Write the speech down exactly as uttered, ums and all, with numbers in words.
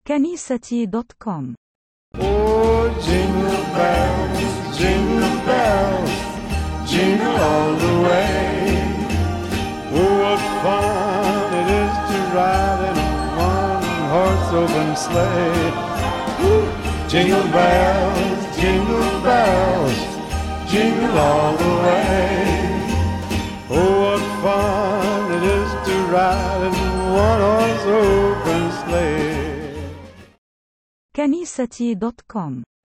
كنيستي دوت كوم. Oh, jingle bells, jingle bells, jingle all the way. Oh, what fun it is to ride in a one-horse open sleigh. Woo! Jingle bells, jingle bells, jingle all the way. Oh, what fun it is to ride in a one-horse open sleigh. كنيستي دوت كوم.